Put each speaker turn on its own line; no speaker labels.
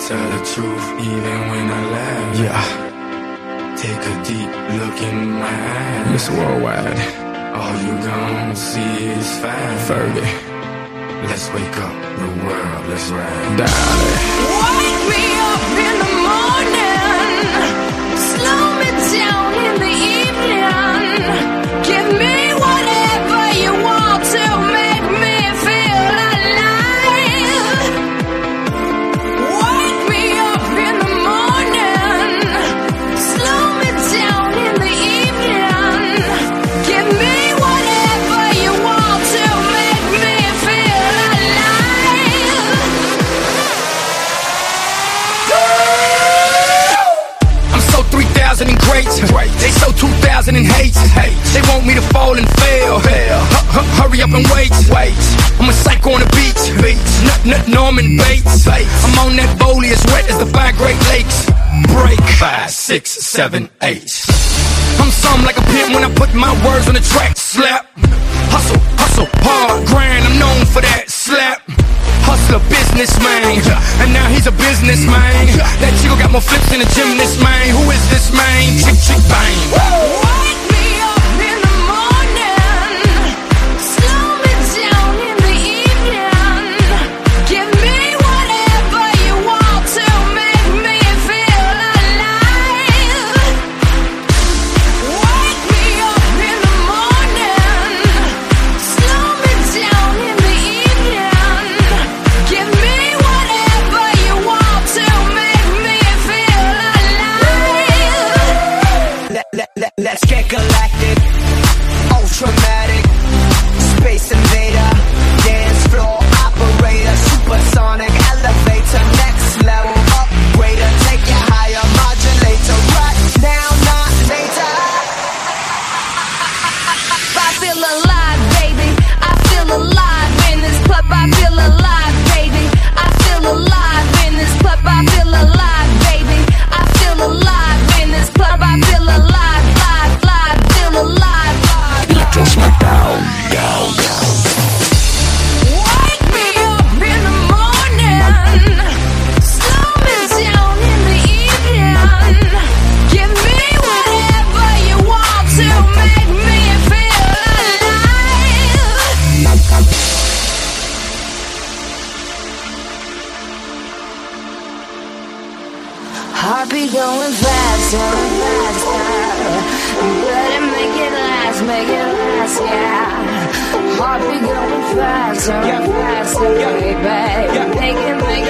tell the truth even when I laugh.
Yeah.
Take a deep look in my eyes.
Mr. Worldwide.
All you gon' see is fire.
Fergie.
Let's wake up the world, let's ride.
Darling.
Wake me up in the morning, slow me down in the evening. Give me whatever you want to make me feel alive. Wake me up in the morning, slow me down in the evening. Give me whatever you want to make me feel alive.
I'm so 3,000 in greats. They so 2,000 in hates. They want me to fall and fail. Hurry up and wait. I'm a psycho on the beach. Nut Norman Bates. I'm on that bowlie as wet as the 5 Great Lakes. Break 5, 6, 7, 8. I'm something like a pimp when I put my words on the track. Slap. Hustle, hustle, hard grind. I'm known for that. Slap. Hustler, businessman, and now he's a businessman. That chico got more flips than a gymnast, man. Who is this man? Chick, chick, bang.
Wake me up in the morning, slow me down in the evening. Give me whatever you want to make me feel alive. Wake me up in the morning, slow me down in the evening. Give me whatever you want to make me feel alive.
Let's get galactic, ultramatic, space invader, dance floor operator, supersonic elevator, next level upgrader, take you higher, modulator, right now, not later.
I feel alive, baby. I feel alive in this club. I feel alive, baby. I feel alive in this club. I feel alive, baby. I feel alive in this club. I feel alive, live, feel alive.
Electro Smackdown.
Wake me up in the morning, slow me down in the evening. Give me whatever you want to make me feel alive. Heart be going faster, better make it last, yeah. Heart be going faster, baby. Make it